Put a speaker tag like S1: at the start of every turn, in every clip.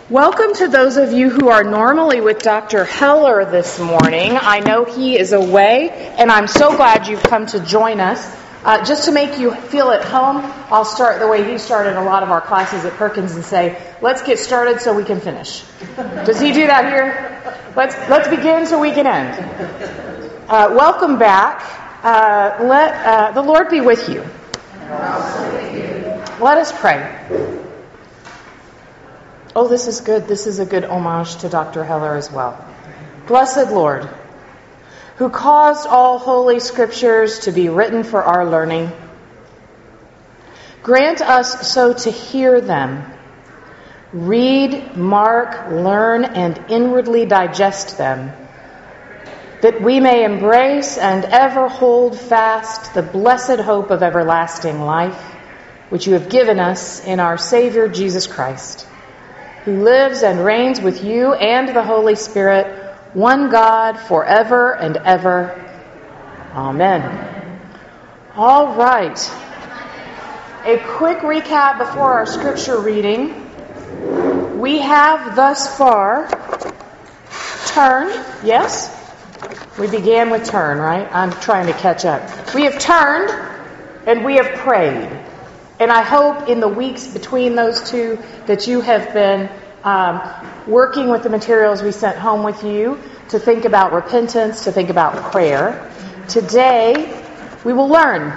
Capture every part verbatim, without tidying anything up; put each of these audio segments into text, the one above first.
S1: Welcome to those of you who are normally with Doctor Heller this morning. I know he is away, and I'm so glad you've come to join us. Uh, just to make you feel at home, I'll start the way he started a lot of our classes at Perkins and say, let's get started so we can finish. Does he do that here? Let's let's begin so we can end. Uh, welcome back. Uh, let uh, the Lord be with you. Let us pray. Oh, this is good. This is a good homage to Doctor Heller as well. Blessed Lord, who caused all holy scriptures to be written for our learning, grant us so to hear them, read, mark, learn, and inwardly digest them, that we may embrace and ever hold fast the blessed hope of everlasting life, which you have given us in our Savior Jesus Christ, who lives and reigns with you and the Holy Spirit, one God, forever and ever. Amen. All right. A quick recap before our scripture reading. We have thus far turned, yes? We began with turn, right? I'm trying to catch up. We have turned and we have prayed. And I hope in the weeks between those two that you have been um, working with the materials we sent home with you to think about repentance, to think about prayer. Today, we will learn.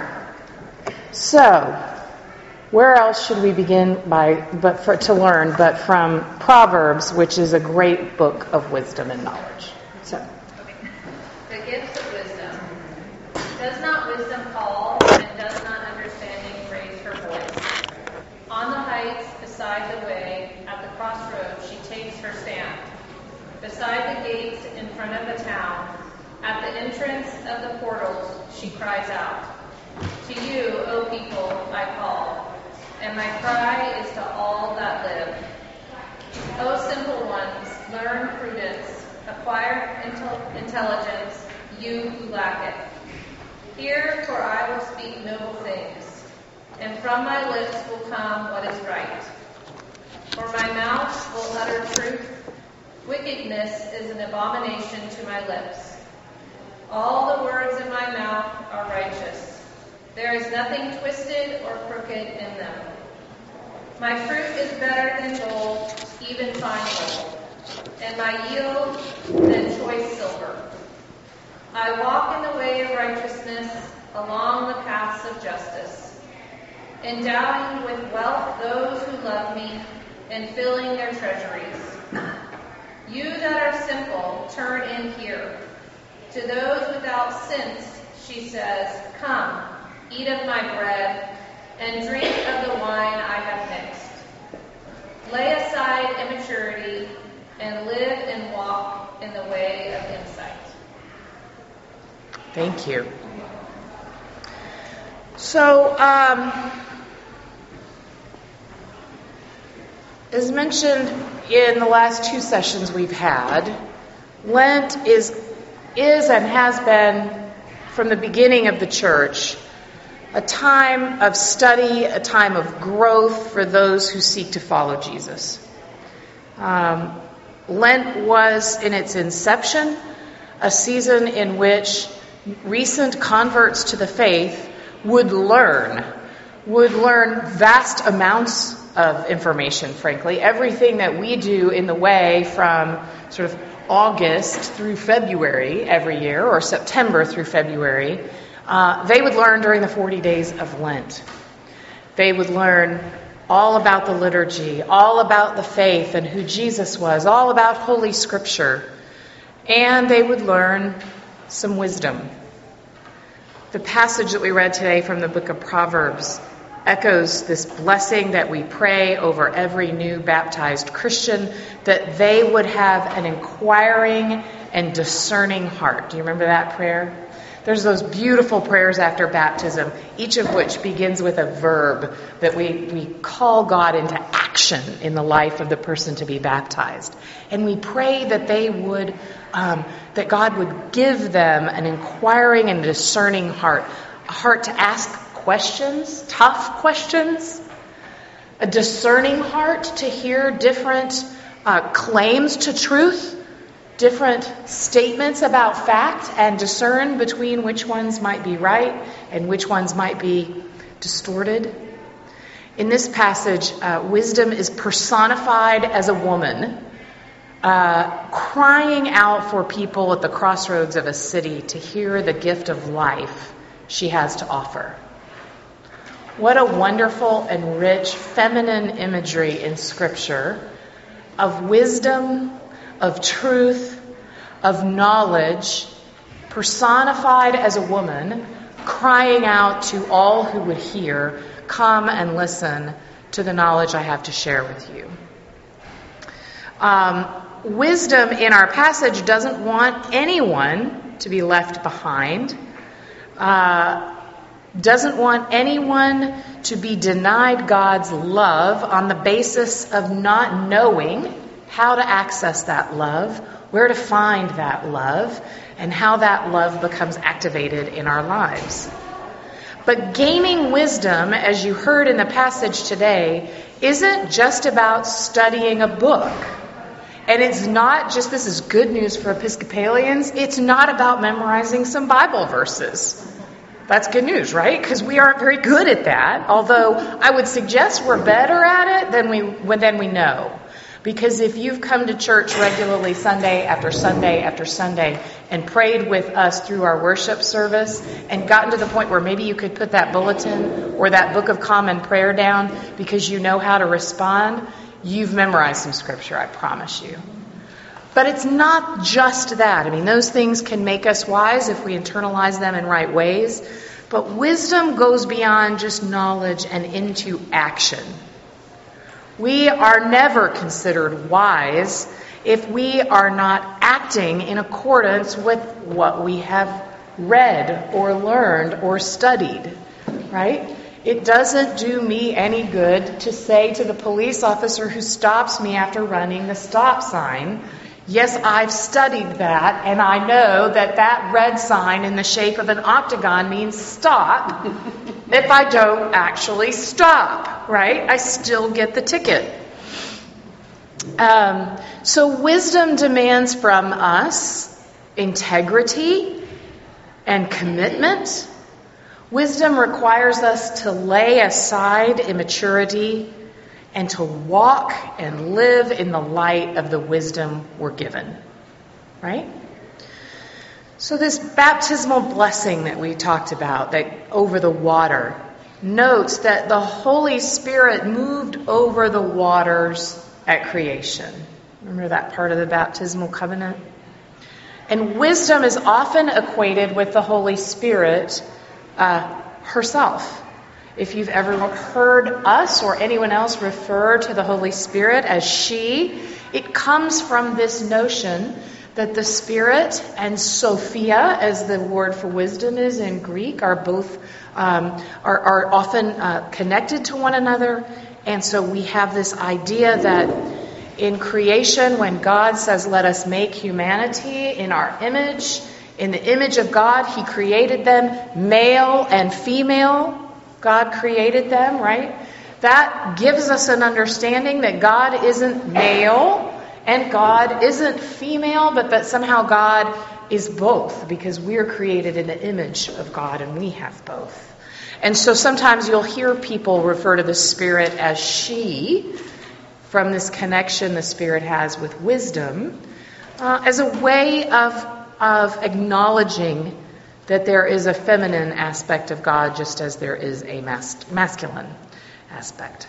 S1: So, where else should we begin by, but for, to learn but from Proverbs, which is a great book of wisdom and knowledge. So,
S2: the gifts of wisdom. Does not wisdom call, and does not understanding raise her voice? On the heights, beside the way, at the crossroads, she takes her stand. Beside the gates, in front of the town, at the entrance of the portals, she cries out. To you, O people, I call, and my cry is to all that live. O simple ones, learn prudence, acquire intel- intelligence, you who lack it. Hear, for I will speak noble things, and from my lips will come what is right. For my mouth will utter truth. Wickedness is an abomination to my lips. All the words in my mouth are righteous. There is nothing twisted or crooked in them. My fruit is better than gold, even fine gold, and my yield than choice silver. I walk in the way of righteousness along the paths of justice, endowing with wealth those who love me and filling their treasuries. You that are simple, turn in here. To those without sense, she says, come, eat of my bread, and drink of the wine I have mixed. Lay aside immaturity, and live and walk in the way of insight.
S1: Thank you. So, um, as mentioned in the last two sessions we've had, Lent is is and has been, from the beginning of the church, a time of study, a time of growth for those who seek to follow Jesus. Um, Lent was, in its inception, a season in which recent converts to the faith would learn, would learn vast amounts of information, frankly. Everything that we do in the way from sort of August through February every year, or September through February, uh, they would learn during the forty days of Lent. They would learn all about the liturgy, all about the faith and who Jesus was, all about Holy Scripture, and they would learn some wisdom. The passage that we read today from the book of Proverbs echoes this blessing that we pray over every new baptized Christian, that they would have an inquiring and discerning heart. Do you remember that prayer? There's those beautiful prayers after baptism, each of which begins with a verb that we, we call God into action in the life of the person to be baptized. And we pray that they would, um, that God would give them an inquiring and discerning heart, a heart to ask questions, tough questions, a discerning heart to hear different uh, claims to truth, different statements about fact, and discern between which ones might be right and which ones might be distorted. In this passage, uh, wisdom is personified as a woman, uh, crying out for people at the crossroads of a city to hear the gift of life she has to offer. What a wonderful and rich feminine imagery in Scripture of wisdom, of truth, of knowledge, personified as a woman, crying out to all who would hear, "Come and listen to the knowledge I have to share with you." Um, wisdom in our passage doesn't want anyone to be left behind, uh, doesn't want anyone to be denied God's love on the basis of not knowing how to access that love, where to find that love, and how that love becomes activated in our lives. But gaining wisdom, as you heard in the passage today, isn't just about studying a book. And it's not just, this is good news for Episcopalians, it's not about memorizing some Bible verses. That's good news, right? Because we aren't very good at that. Although I would suggest we're better at it than we, than we know. Because if you've come to church regularly Sunday after Sunday after Sunday and prayed with us through our worship service and gotten to the point where maybe you could put that bulletin or that Book of Common Prayer down because you know how to respond, you've memorized some Scripture, I promise you. But it's not just that. I mean, those things can make us wise if we internalize them in right ways. But wisdom goes beyond just knowledge and into action. We are never considered wise if we are not acting in accordance with what we have read or learned or studied, right? It doesn't do me any good to say to the police officer who stops me after running the stop sign, yes, I've studied that, and I know that that red sign in the shape of an octagon means stop if I don't actually stop, right? I still get the ticket. Um, so wisdom demands from us integrity and commitment. Wisdom requires us to lay aside immaturity and to walk and live in the light of the wisdom we're given, right? So this baptismal blessing that we talked about, that over the water, notes that the Holy Spirit moved over the waters at creation. Remember that part of the baptismal covenant? And wisdom is often equated with the Holy Spirit uh, herself. If you've ever heard us or anyone else refer to the Holy Spirit as she, it comes from this notion that the Spirit and Sophia, as the word for wisdom is in Greek, are both um, are, are often uh, connected to one another. And so we have this idea that in creation, when God says, "Let us make humanity in our image," in the image of God, He created them, male and female. God created them, right? That gives us an understanding that God isn't male and God isn't female, but that somehow God is both, because we're created in the image of God and we have both. And so sometimes you'll hear people refer to the Spirit as she, from this connection the Spirit has with wisdom, uh, as a way of, of acknowledging that there is a feminine aspect of God just as there is a mas- masculine aspect.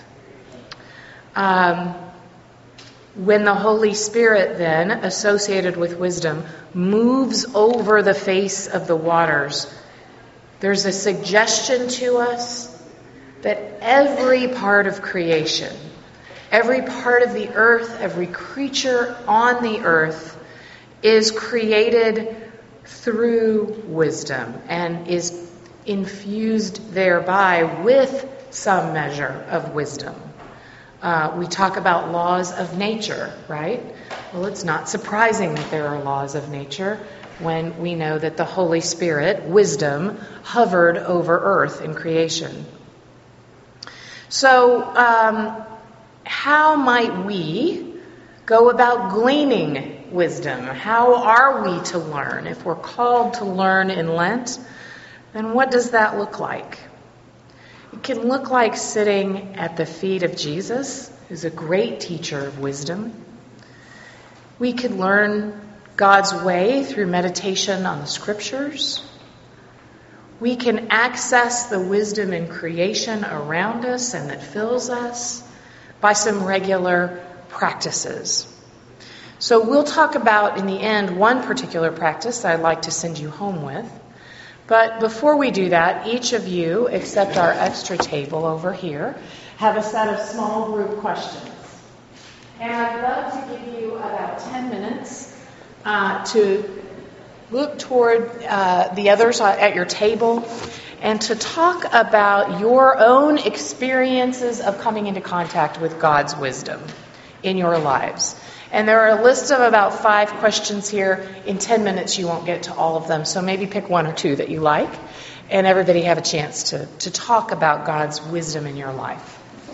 S1: Um, when the Holy Spirit then, associated with wisdom, moves over the face of the waters, there's a suggestion to us that every part of creation, every part of the earth, every creature on the earth is created through wisdom and is infused thereby with some measure of wisdom. Uh, we talk about laws of nature, right? Well, it's not surprising that there are laws of nature when we know that the Holy Spirit, wisdom, hovered over earth in creation. So, um, how might we go about gleaning wisdom. How are we to learn? If we're called to learn in Lent, then what does that look like? It can look like sitting at the feet of Jesus, who's a great teacher of wisdom. We could learn God's way through meditation on the scriptures. We can access the wisdom in creation around us and that fills us by some regular practices. So we'll talk about, in the end, one particular practice that I'd like to send you home with. But before we do that, each of you, except our extra table over here, have a set of small group questions. And I'd love to give you about ten minutes uh, to look toward uh, the others at your table and to talk about your own experiences of coming into contact with God's wisdom in your lives. And there are a list of about five questions here. In ten minutes, you won't get to all of them. So maybe pick one or two that you like, and everybody have a chance to, to talk about God's wisdom in your life.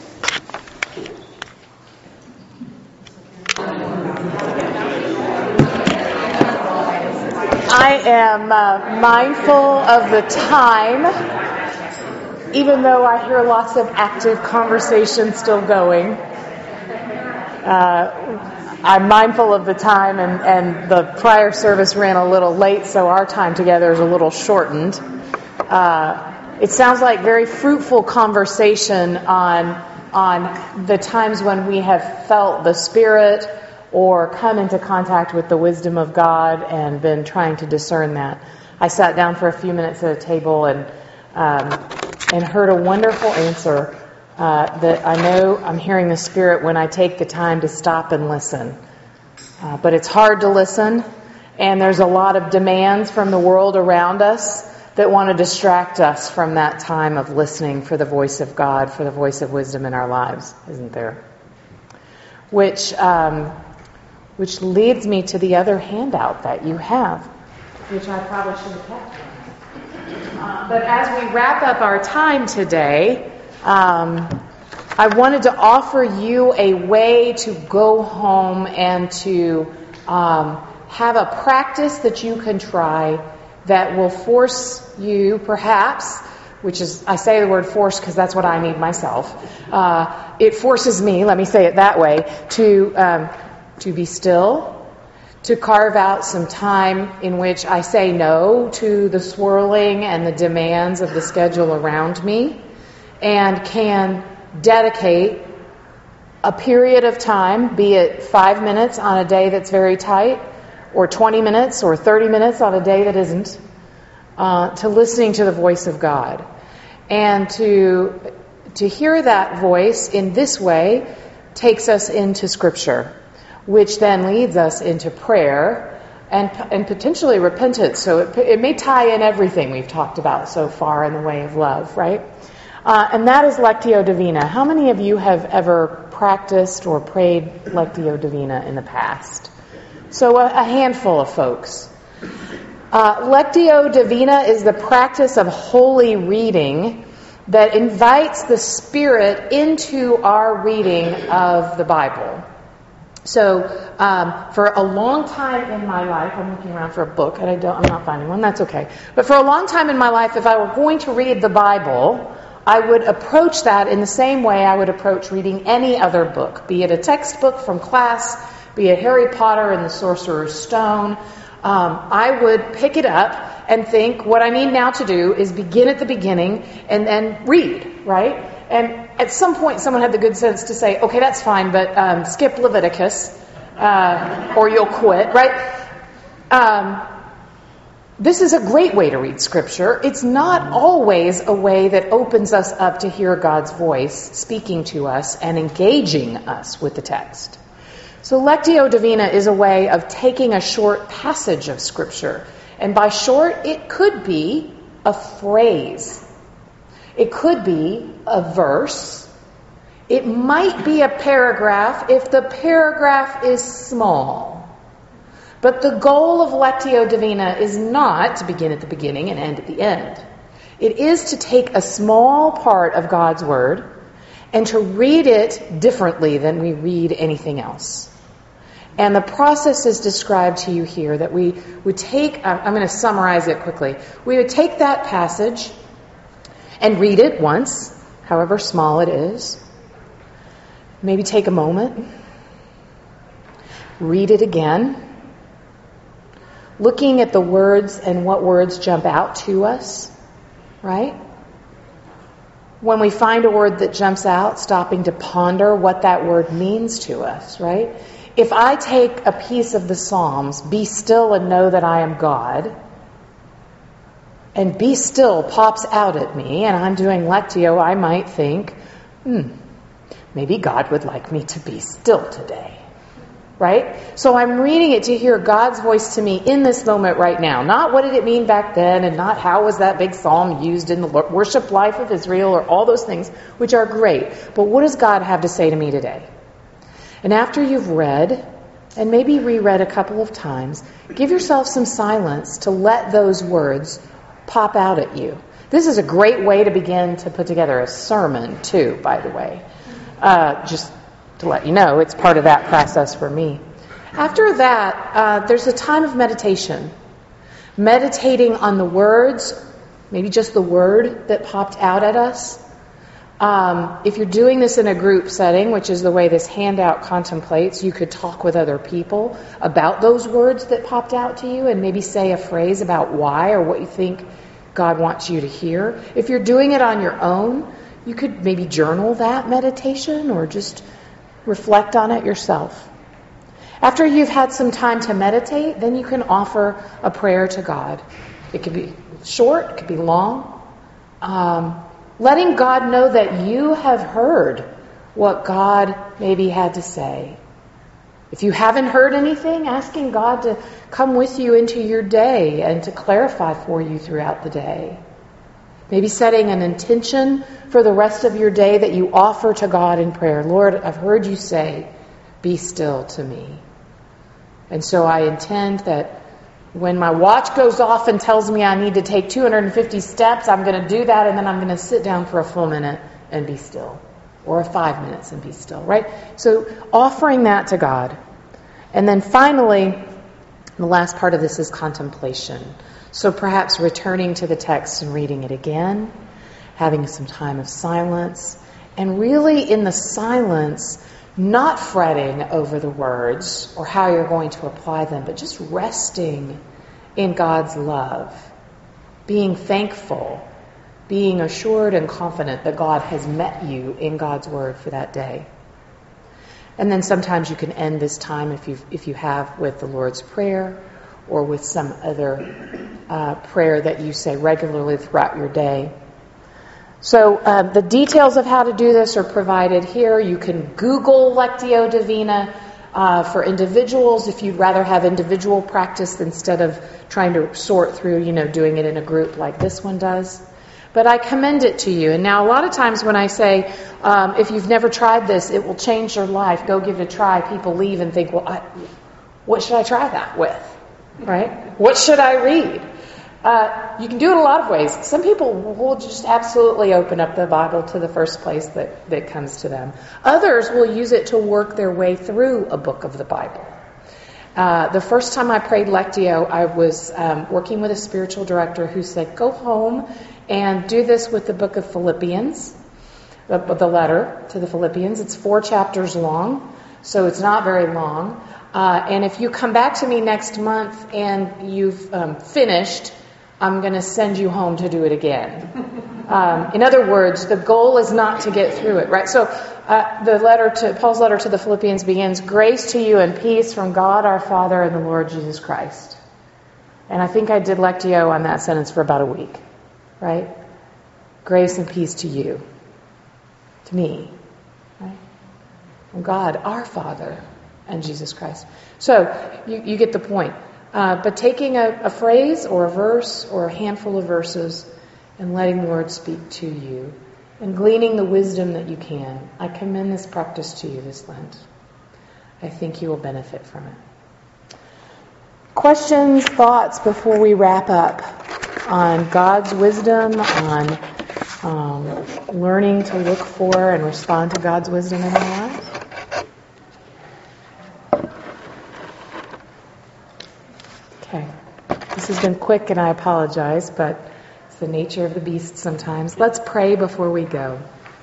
S1: I am uh, mindful of the time, even though I hear lots of active conversation still going. Uh, I'm mindful of the time, and, and the prior service ran a little late, so our time together is a little shortened. Uh, it sounds like very fruitful conversation on, on the times when we have felt the Spirit or come into contact with the wisdom of God and been trying to discern that. I sat down for a few minutes at a table and um, and heard a wonderful answer uh, that I know I'm hearing the Spirit when I take the time to stop and listen. Uh, but it's hard to listen, and there's a lot of demands from the world around us that want to distract us from that time of listening for the voice of God, for the voice of wisdom in our lives, isn't there? Which um, which leads me to the other handout that you have, which I probably should have kept. Uh, but as we wrap up our time today, um, I wanted to offer you a way to go home and to um, have a practice that you can try that will force you, perhaps, which is, I say the word force because that's what I need myself. Uh, it forces me, let me say it that way, to um, to be still, to carve out some time in which I say no to the swirling and the demands of the schedule around me, and can dedicate a period of time, be it five minutes on a day that's very tight, or twenty minutes, or thirty minutes on a day that isn't, uh, to listening to the voice of God. And to to hear that voice in this way takes us into Scripture, which then leads us into prayer and and potentially repentance. So it, it may tie in everything we've talked about so far in the way of love, right? Uh, and that is Lectio Divina. How many of you have ever practiced or prayed Lectio Divina in the past? So a, a handful of folks. Uh, Lectio Divina is the practice of holy reading that invites the Spirit into our reading of the Bible. So, um, for a long time in my life, I'm looking around for a book, and I don't, I'm not finding one. That's okay. But for a long time in my life, if I were going to read the Bible, I would approach that in the same way I would approach reading any other book, be it a textbook from class, be it Harry Potter and the Sorcerer's Stone. Um, I would pick it up and think, what I need now to do is begin at the beginning and then read, right? And at some point, someone had the good sense to say, okay, that's fine, but um, skip Leviticus, uh, or you'll quit, right? Um, this is a great way to read Scripture. It's not always a way that opens us up to hear God's voice speaking to us and engaging us with the text. So Lectio Divina is a way of taking a short passage of Scripture. And by short, it could be a phrase. It could be a verse. It might be a paragraph if the paragraph is small. But the goal of Lectio Divina is not to begin at the beginning and end at the end. It is to take a small part of God's Word and to read it differently than we read anything else. And the process is described to you here, that we would take, I'm going to summarize it quickly. We would take that passage and read it once, however small it is. Maybe take a moment. Read it again. Looking at the words and what words jump out to us, right? When we find a word that jumps out, stopping to ponder what that word means to us, right? If I take a piece of the Psalms, be still and know that I am God, and be still pops out at me, and I'm doing Lectio, I might think, hmm, maybe God would like me to be still today. Right? So I'm reading it to hear God's voice to me in this moment right now. Not what did it mean back then, and not how was that big psalm used in the worship life of Israel, or all those things, which are great. But what does God have to say to me today? And after you've read, and maybe reread a couple of times, give yourself some silence to let those words pop out at you. This is a great way to begin to put together a sermon, too, by the way. Uh, just to let you know, it's part of that process for me. After that, uh, there's a time of meditation. Meditating on the words, maybe just the word that popped out at us. Um, if you're doing this in a group setting, which is the way this handout contemplates, you could talk with other people about those words that popped out to you and maybe say a phrase about why or what you think God wants you to hear. If you're doing it on your own, you could maybe journal that meditation or just reflect on it yourself. After you've had some time to meditate, then you can offer a prayer to God. It could be short, it could be long. Um, letting God know that you have heard what God maybe had to say. If you haven't heard anything, asking God to come with you into your day and to clarify for you throughout the day. Maybe setting an intention for the rest of your day that you offer to God in prayer. Lord, I've heard you say, be still to me. And so I intend that when my watch goes off and tells me I need to take two hundred fifty steps, I'm going to do that, and then I'm going to sit down for a full minute and be still. Or five minutes and be still, right? So offering that to God. And then finally, the last part of this is contemplation. So perhaps returning to the text and reading it again, having some time of silence, and really in the silence, not fretting over the words or how you're going to apply them, but just resting in God's love, being thankful, being assured and confident that God has met you in God's word for that day. And then sometimes you can end this time, if you if you have, with the Lord's Prayer or with some other uh, prayer that you say regularly throughout your day. So uh, the details of how to do this are provided here. You can Google Lectio Divina uh, for individuals if you'd rather have individual practice instead of trying to sort through, you know, doing it in a group like this one does. But I commend it to you. And now a lot of times when I say, um, if you've never tried this, it will change your life, go give it a try, people leave and think, well, I, what should I try that with? Right? What should I read? Uh, you can do it a lot of ways. Some people will just absolutely open up the Bible to the first place that, that comes to them. Others will use it to work their way through a book of the Bible. Uh, the first time I prayed Lectio, I was um, working with a spiritual director who said, go home and do this with the book of Philippians, the, the letter to the Philippians. It's four chapters long, so it's not very long. Uh, and if you come back to me next month and you've um, finished, I'm going to send you home to do it again. Um, in other words, the goal is not to get through it, right? So uh, the letter to Paul's letter to the Philippians begins, grace to you and peace from God our Father and the Lord Jesus Christ. And I think I did Lectio on that sentence for about a week, right? Grace and peace to you, to me, right? From God our Father and Jesus Christ. So you, you get the point. Uh, but taking a, a phrase or a verse or a handful of verses and letting the Lord speak to you and gleaning the wisdom that you can, I commend this practice to you this Lent. I think you will benefit from it. Questions, thoughts before we wrap up on God's wisdom, on um, learning to look for and respond to God's wisdom in our lives? Okay. This has been quick and I apologize, but it's the nature of the beast sometimes. Let's pray before we go.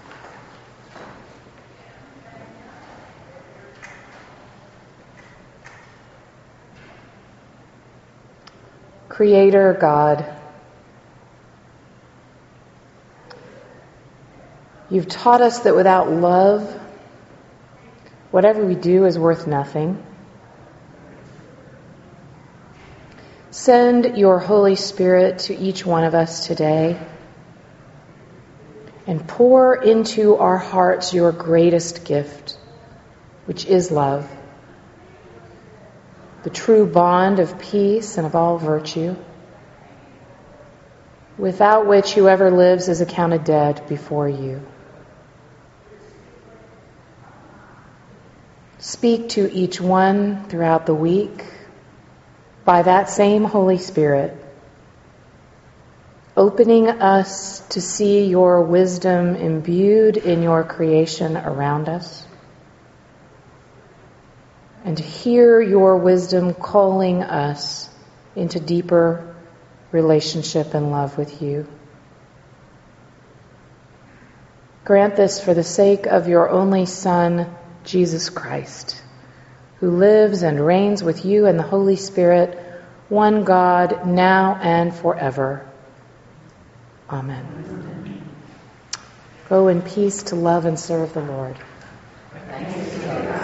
S1: Creator God, you've taught us that without love, whatever we do is worth nothing. Send your Holy Spirit to each one of us today and pour into our hearts your greatest gift, which is love, the true bond of peace and of all virtue, without which whoever lives is accounted dead before you. Speak to each one throughout the week by that same Holy Spirit, opening us to see your wisdom imbued in your creation around us, and to hear your wisdom calling us into deeper relationship and love with you. Grant this for the sake of your only Son, Jesus Christ, who lives and reigns with you and the Holy Spirit, one God, now and forever. Amen. Go in peace to love and serve the Lord. Thanks be to God.